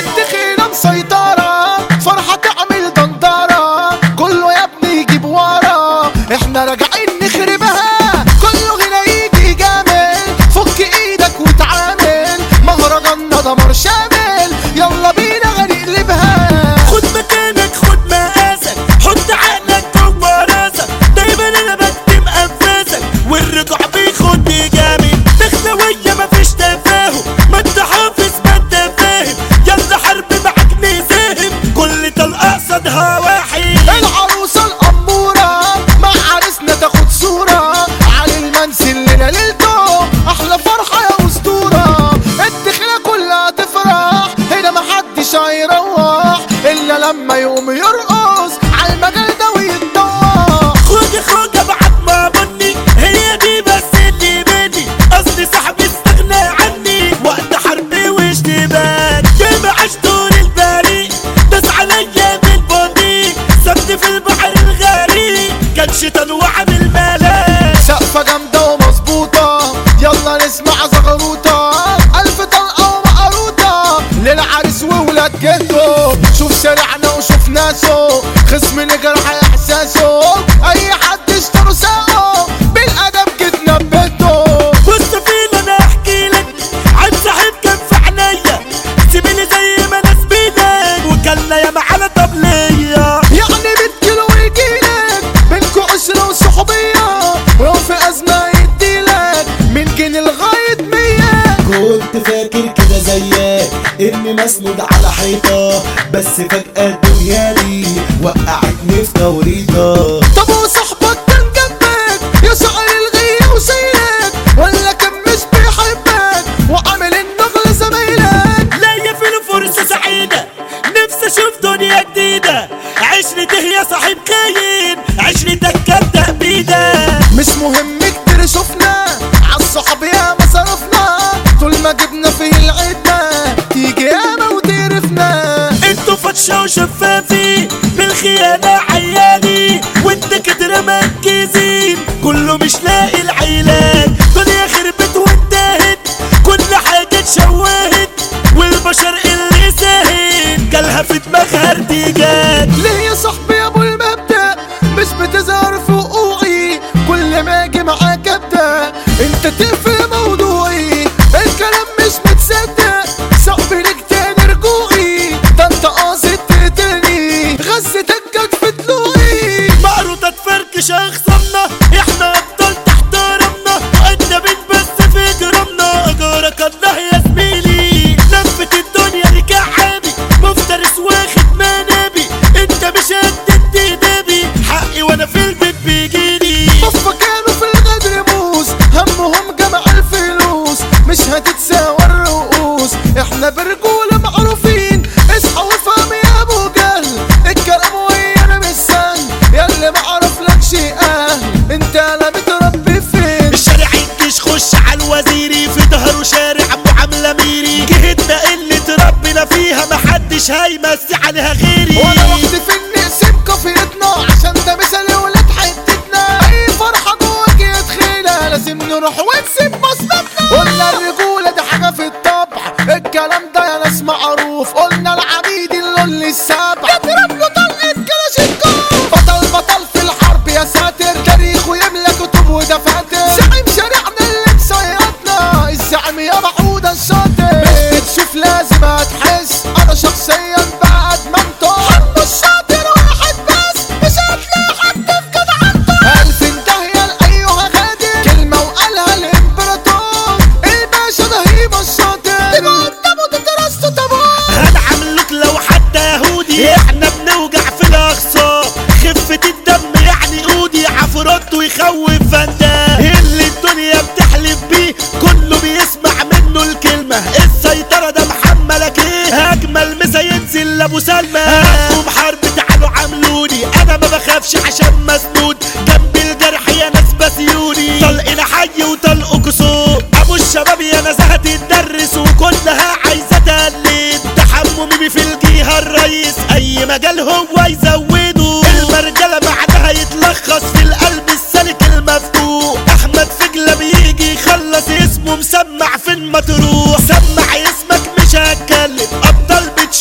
الدخيلة مسيطرة، فرحة تعمل دندرة، كله يا ابني يجيب ورا، احنا راجعين نخربها، كله هنا يجي جامل، فك ايدك وتعامل، مهرجاننا دمار شامل، يلا بينا هنقلبها. خد مكانك خد مقاسك، حط عقلك جوه راسك، دايما انا بكتم انفاسك، والرجوع بيخدني جامد، دخلوية مفيش تفاهم، ما انت حافظ ما انت فاهم، يلا حرب معاك نساهم، كل طلقة قصادها واحد. العروسة الأمورة مع عريسنا تاخد صورة، علي المنسي الليلة ليلته أحلى فرحة يا أسطورة، الدخلة كلها تفرح، هنا محدش هيروح إلا لما يقوم يرقص على المجال ده ويتطوح. خوجة بعد ما بني، هي دي بس اللي بدي، قصدي صاحبي استغنى عني، وقت حربي واشتباك، جامع دور البريء، داس عليا بالبطيء، سبت في البحر الغريق، كان شيطان وعامل ملاك. سقفة جامدة ومظبوطة، يلا نسمع زغروطة، ألف طلقة ومقروطة للعريس وولاد جده، شوف شارعنا وشوف ناسه، خصم نجرح إحساسه، أي حد اشتروا ساقه، بالأدب جيتنا ببيته. بص فين انا احكي لك عن صاحب كان في عينيا، سيبيني زي ما انا سبيلك، وكلنا يا معانا طبلية، يعني بتجيله ويجيلك، بينكوا عشرة وصحوبية، ولو في أزمة يديلك من جنيه لغاية 100. كنت فاكر كده زيك اني مسنود على حيطة، بس فجأة الدنيا دي وقعتني في توريطة. طب وصاحبك كان جنبك يا شقر الغية وشايلك، ولا كان مش بيحبك وعامل النغل زمايلك؟ لاقي في فرصة سعيدة، نفسي اشوف دنيا جديدة، عشرته يا صاحب خاين، عشرتك كانت تأبيدة. مش مهم كتير شفنا عالصحاب يا ما صرفنا، طول ما جبنا في العدة تيجي ياما وتقرفنا. انتوا فتشة وشفافين، بالخيانة عيالي، وانت كتر مركزين، كله مش لاقي العلاج، دنيا خربت وانتهت، كل حاجة اتشوهت، والبشر اللي ساهت جالها في دماغها ارتجاج. ليه يا صاحبي يا ابو المبدأ مش بتظهر في وقوعي، كل ما اجي معاك ابدا انت تقفل موضوعي، الكلام مش متصدق، صعب ليك تاني رجوعي، ده انت قاصد تقتلني، غزتك جت في طلوعي. مقروطة تفركش اخصامنا، احنا ابطال تحت رمنا، مقدمين بس في جرامنا، اجارك الله يا زميلي، لفت الدنيا لك يا حبي، مفترس واخد منابي، انت مش قد النبي، حقي وانا في البيت بيجيلي. طفة كانوا في الغدر موس، همهم جمع الفلوس، مش هتتساوى الرؤوس، احنا برجولة معروفين، اصحى وافهم يا ابو جهل، الكلام ويانا مش سهل، ياللي معرفلكش اهل، انت لا متربي فين. الشارع الجيش خش على الوزيري، في ظهره شارع معاملة ميري، جهتنا اللي تربينا فيها محدش هيمسي عليها غيري، وانا وحدي في نقسم كفيتنا، عشان ده مثال ولاد حتتنا، اي فرحة جواك يدخلها لازم نروح ونسيب مصلحتنا، قلنا الرجولة دي حاجة في الطبع، الكلام ده يا ناس معروف، قلنا العبيد اللي السبع يضرب له طلقة كلاشينكوف، بطل في الحرب يا ساتر، تاريخه يملى كتب ودفاتر، زعيم شارعنا اللي مسيطنا، الزعيم يا محمود الشاطر، مش بتشوف لازم هتحس، انا شخصيا بعد ما انتو حرب الشاطر واحد بس، مش هتلاقي حد في جدعنته، الف انتهي لايها غادر، كلمة وقالها الامبراطور، الباشا ده هيبة الشاطر، تبقى قدامه تترسته تابوت. هنعملك لو حتى يهودي، احنا بنوجع في الاخصام، خفة الدم يعني قودي، عفرات ويخوف فندق، اللي الدنيا بتحلف بيه، كله بيسمع منه الكلمة، السيطرة ده محملك ايه، اجمل مسا ينزل لابو سلمى، هقوم حرب تعالوا عاملوني، انا ما بخافش عشان مسنود، جنب الجرح يا ناس بسيوني، طلقنا حي وطلقوا كسور، ابو الشباب يا ناس هتتدرس، وكلها عايزة تقلد، تحممي في الجهة الرئيس، اي مجال هو يزوده، المرجلة بعدها يتلخص في القلب السالك المفتوح، احمد فجلة بيجي يخلص اسمه مسمع فين ما تروح، سمع اسمك مش هتكلم، ابطال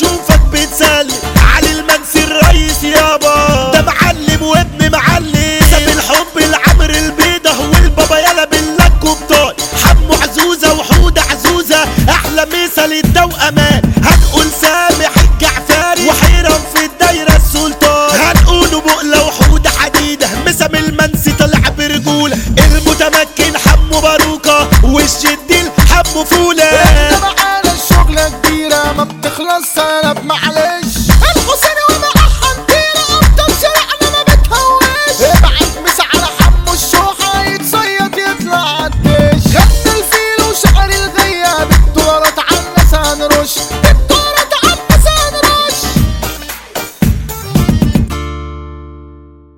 بطل التوأمان. هنقول سامح الجعفري وحيران في الدايرة السلطان. هنقوله بقلة وحود حديدة مسام المنسي طلع برجولة. المتمكن حمو باروكة والشديل حمو فولة.